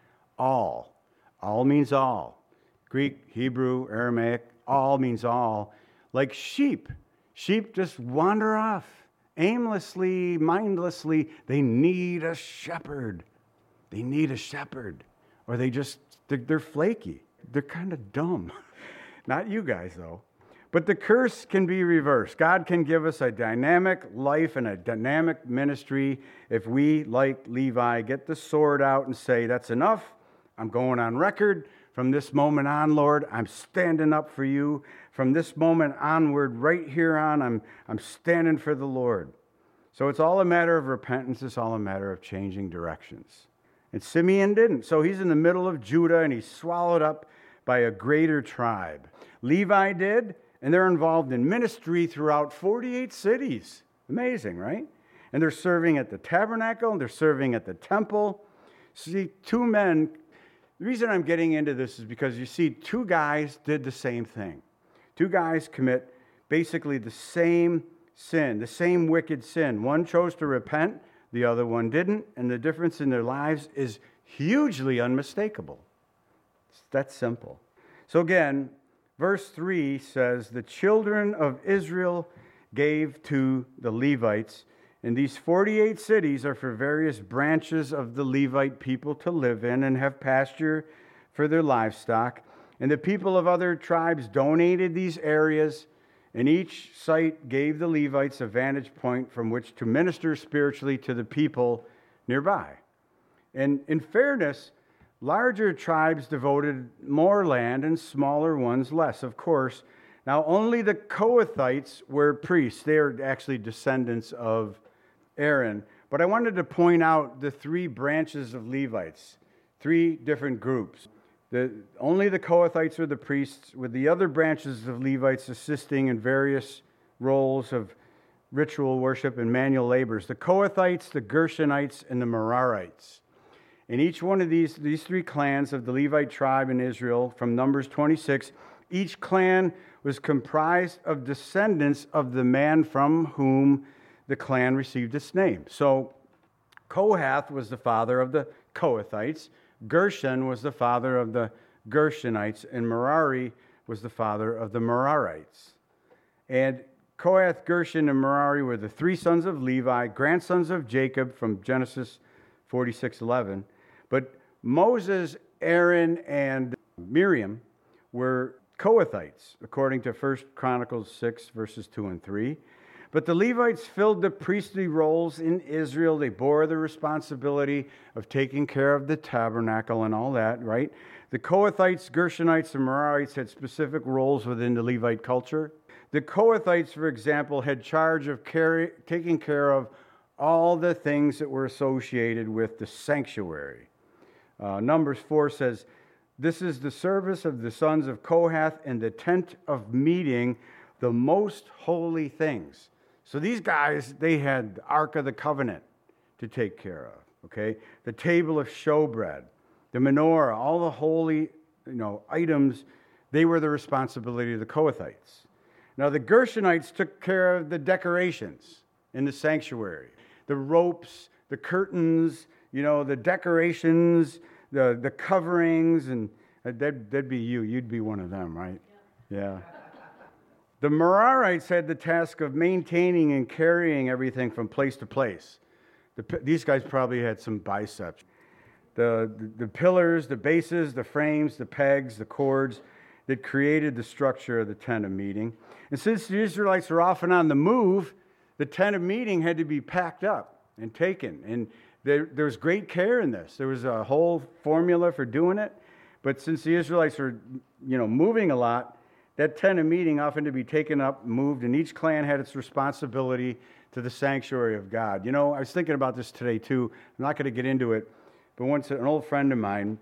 All. All means all. Greek, Hebrew, Aramaic, all means all. Like sheep. Sheep just wander off aimlessly, mindlessly. They need a shepherd. They need a shepherd. Or they're flaky. They're kind of dumb. Not you guys, though. But the curse can be reversed. God can give us a dynamic life and a dynamic ministry if we, like Levi, get the sword out and say, that's enough. I'm going on record. From this moment on, Lord, I'm standing up for you. From this moment onward, right here on, I'm standing for the Lord. So it's all a matter of repentance. It's all a matter of changing directions. And Simeon didn't. So he's in the middle of Judah, and he's swallowed up by a greater tribe. Levi did, and they're involved in ministry throughout 48 cities. Amazing, right? And they're serving at the tabernacle, and they're serving at the temple. See, two men. The reason I'm getting into this is because you see, two guys did the same thing. Two guys commit basically the same sin, the same wicked sin. One chose to repent, the other one didn't, and the difference in their lives is hugely unmistakable. It's that simple. So again, verse 3 says, the children of Israel gave to the Levites. And these 48 cities are for various branches of the Levite people to live in and have pasture for their livestock. And the people of other tribes donated these areas, and each site gave the Levites a vantage point from which to minister spiritually to the people nearby. And in fairness, larger tribes devoted more land and smaller ones less, of course. Now, only the Kohathites were priests. They are actually descendants of Aaron. But I wanted to point out the three branches of Levites, three different groups. Only the Kohathites are the priests, with the other branches of Levites assisting in various roles of ritual worship and manual labors. The Kohathites, the Gershonites, and the Merarites. In each one of these three clans of the Levite tribe in Israel, from Numbers 26, each clan was comprised of descendants of the man from whom the clan received its name. So Kohath was the father of the Kohathites, Gershon was the father of the Gershonites, and Merari was the father of the Merarites. And Kohath, Gershon, and Merari were the three sons of Levi, grandsons of Jacob from Genesis 46:11. But Moses, Aaron, and Miriam were Kohathites, according to 1 Chronicles 6, verses 2 and 3. But the Levites filled the priestly roles in Israel. They bore the responsibility of taking care of the tabernacle and all that, right? The Kohathites, Gershonites, and Merarites had specific roles within the Levite culture. The Kohathites, for example, had charge of taking care of all the things that were associated with the sanctuary. Numbers 4 says, "This is the service of the sons of Kohath in the tent of meeting, the most holy things." So these guys, they had the Ark of the Covenant to take care of, okay? The table of showbread, the menorah, all the holy, items, they were the responsibility of the Kohathites. Now the Gershonites took care of the decorations in the sanctuary, the ropes, the curtains, the decorations, the coverings, and that'd be you. You'd be one of them, right? Yeah. The Merarites had the task of maintaining and carrying everything from place to place. These guys probably had some biceps. The pillars, the bases, the frames, the pegs, the cords that created the structure of the tent of meeting. And since the Israelites were often on the move, the tent of meeting had to be packed up and taken. And there was great care in this. There was a whole formula for doing it. But since the Israelites were, moving a lot, that tent of meeting often to be taken up, moved, and each clan had its responsibility to the sanctuary of God. I was thinking about this today too. I'm not going to get into it, but once an old friend of mine,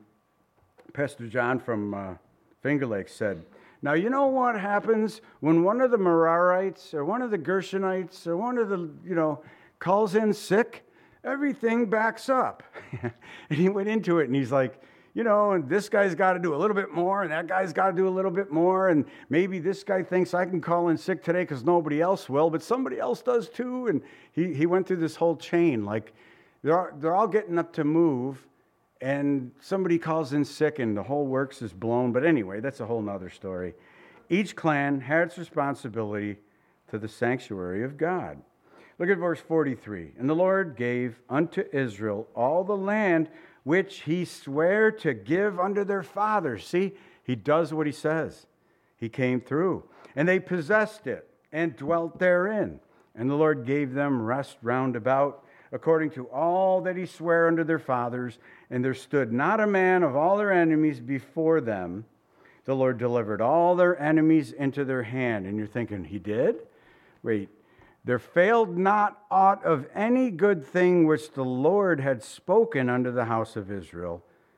Pastor John from Finger Lakes, said, "Now you know what happens when one of the Merarites or one of the Gershonites or one of the, calls in sick? Everything backs up." And he went into it and he's like, and this guy's got to do a little bit more, and that guy's got to do a little bit more, and maybe this guy thinks I can call in sick today because nobody else will, but somebody else does too. And he went through this whole chain, like they're all getting up to move, and somebody calls in sick, and the whole works is blown. But anyway, that's a whole nother story. Each clan had its responsibility to the sanctuary of God. Look at verse 43. "And the Lord gave unto Israel all the land which he sware to give unto their fathers." See, he does what he says. He came through. "And they possessed it and dwelt therein. And the Lord gave them rest round about, according to all that he sware unto their fathers. And there stood not a man of all their enemies before them. The Lord delivered all their enemies into their hand." And you're thinking, he did? Wait. "There failed not aught of any good thing which the Lord had spoken unto the house of Israel.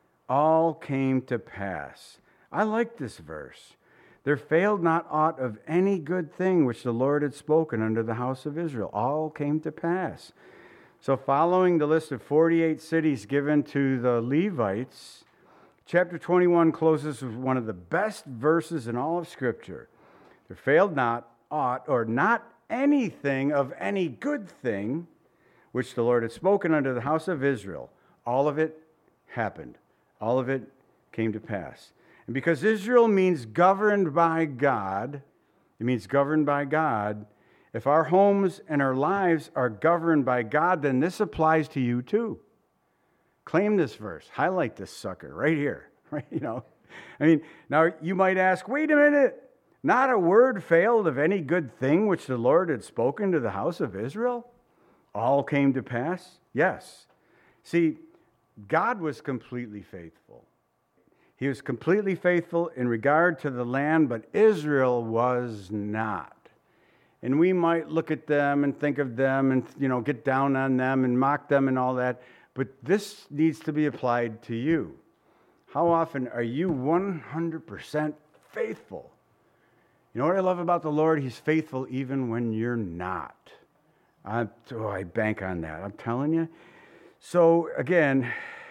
All came to pass." I like this verse. "There failed not aught of any good thing which the Lord had spoken unto the house of Israel. All came to pass." So following the list of 48 cities given to the Levites, chapter 21 closes with one of the best verses in all of Scripture. "There failed not aught," or not anything of any good thing which the Lord had spoken unto the house of Israel. All of it happened. All of it came to pass. And because Israel means governed by God, it means governed by God. If our homes and our lives are governed by God, then this applies to you too. Claim this verse. Highlight this sucker right here. Right? Now you might ask, wait a minute. Not a word failed of any good thing which the Lord had spoken to the house of Israel? All came to pass? Yes. See, God was completely faithful. He was completely faithful in regard to the land, but Israel was not. And we might look at them and think of them and, get down on them and mock them and all that, but this needs to be applied to you. How often are you 100% faithful? You know what I love about the Lord? He's faithful even when you're not. I bank on that. I'm telling you. So again,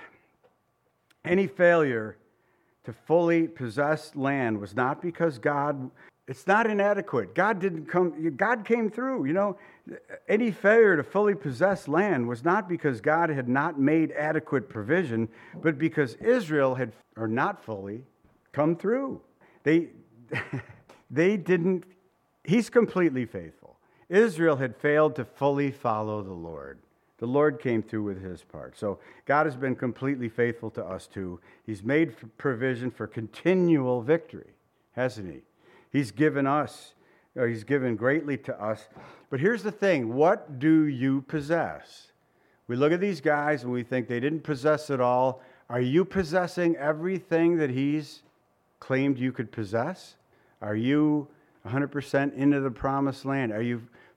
any failure to fully possess land was not because it's not inadequate. God came through. Any failure to fully possess land was not because God had not made adequate provision, but because Israel had, or not fully, come through. They didn't. He's completely faithful. Israel had failed to fully follow the Lord. The Lord came through with his part. So God has been completely faithful to us too. He's made provision for continual victory, hasn't he? He's given greatly to us. But here's the thing. What do you possess? We look at these guys and we think they didn't possess it all. Are you possessing everything that he's claimed you could possess? Are you 100% into the promised land? Are you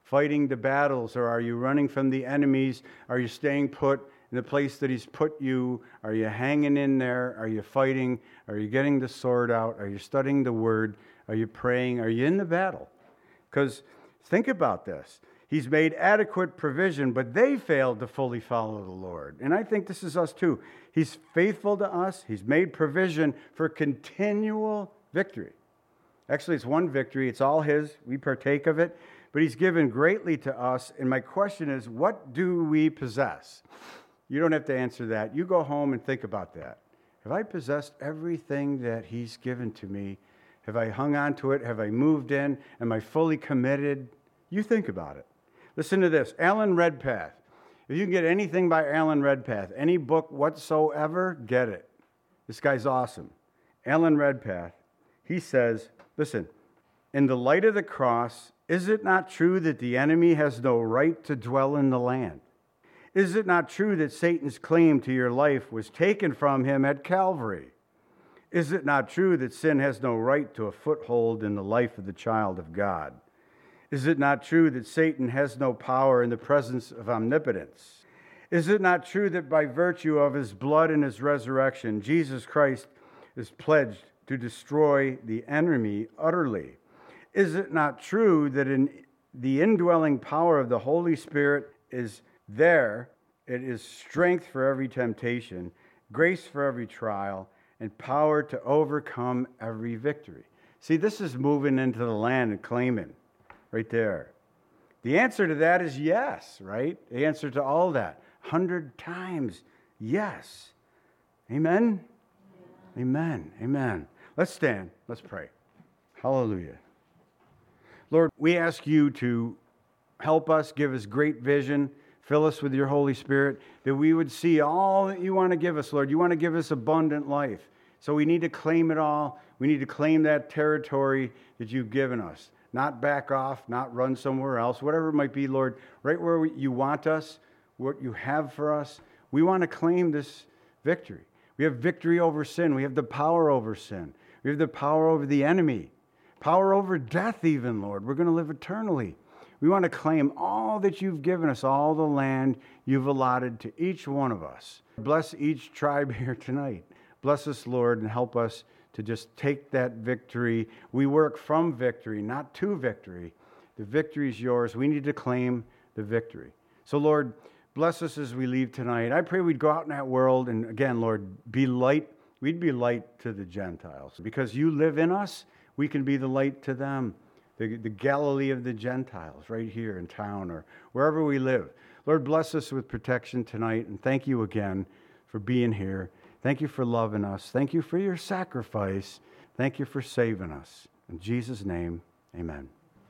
fighting the battles, or are you running from the enemies? Are you staying put in the place that He's put you? Are you hanging in there? Are you fighting? Are you getting the sword out? Are you studying the Word? Are you praying? Are you in the battle? Because think about this. He's made adequate provision, but they failed to fully follow the Lord. And I think this is us too. He's faithful to us. He's made provision for continual victory. Actually, it's one victory. It's all His. We partake of it. But He's given greatly to us. And my question is, what do we possess? You don't have to answer that. You go home and think about that. Have I possessed everything that He's given to me? Have I hung on to it? Have I moved in? Am I fully committed? You think about it. Listen to this. Alan Redpath. If you can get anything by Alan Redpath, any book whatsoever, get it. This guy's awesome. Alan Redpath, he says, listen, in the light of the cross, is it not true that the enemy has no right to dwell in the land? Is it not true that Satan's claim to your life was taken from him at Calvary? Is it not true that sin has no right to a foothold in the life of the child of God? Is it not true that Satan has no power in the presence of omnipotence? Is it not true that by virtue of His blood and His resurrection, Jesus Christ is pledged to destroy the enemy utterly? Is it not true that in the indwelling power of the Holy Spirit is there? It is strength for every temptation, grace for every trial, and power to overcome every victory. See, this is moving into the land and claiming right there. The answer to that is yes, right? The answer to all that, 100 times yes. Amen? Yeah. Amen. Amen. Let's stand. Let's pray. Hallelujah. Lord, we ask You to help us, give us great vision, fill us with Your Holy Spirit, that we would see all that You want to give us, Lord. You want to give us abundant life. So we need to claim it all. We need to claim that territory that You've given us. Not back off, not run somewhere else, whatever it might be, Lord, right where You want us, what You have for us. We want to claim this victory. We have victory over sin. We have the power over sin. We have the power over the enemy, power over death even, Lord. We're going to live eternally. We want to claim all that You've given us, all the land You've allotted to each one of us. Bless each tribe here tonight. Bless us, Lord, and help us to just take that victory. We work from victory, not to victory. The victory is Yours. We need to claim the victory. So, Lord, bless us as we leave tonight. I pray we'd go out in that world and, again, Lord, be light. We'd be light to the Gentiles. Because You live in us, we can be the light to them. The Galilee of the Gentiles right here in town or wherever we live. Lord, bless us with protection tonight. And thank You again for being here. Thank You for loving us. Thank You for Your sacrifice. Thank You for saving us. In Jesus' name, amen.